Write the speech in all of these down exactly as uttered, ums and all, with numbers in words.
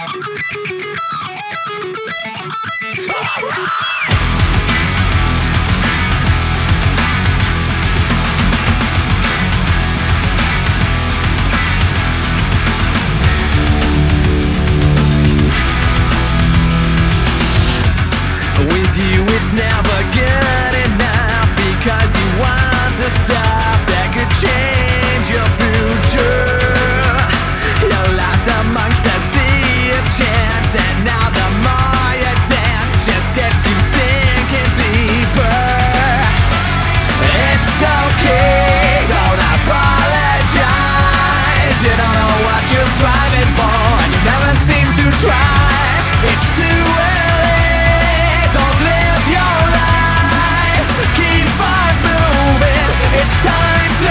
With you it's never good enough, because you want the stuff that could change your future. You're lost amongst a sea of chance, and now the more you dance just gets you sinking deeper. It's okay, don't apologize. You don't know what you're striving for, and you never seem to try. It's too early, don't live your life. Keep on moving, it's time to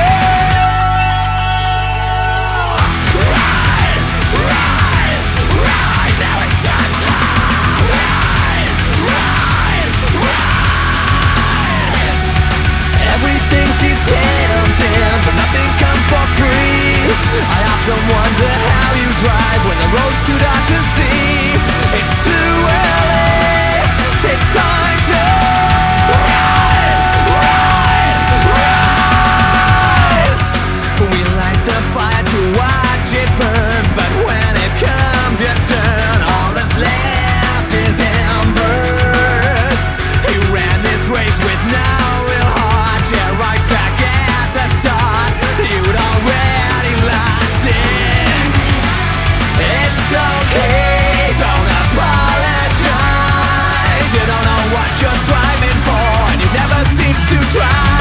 ride, ride, ride. Now it's time to ride, ride, ride. Everything seems tempting, but nothing comes for free. I often wonder how you drive when the road's too dark to see. It's too early, it's time to ride, ride, ride. We light the fire to watch it burn, but when it comes your turn, all that's left is embers. You ran this race with no real heart, yeah, right back at the start. You'd already lost it. It's okay, don't apologize. You don't know what you're striving for, and you never seem to try.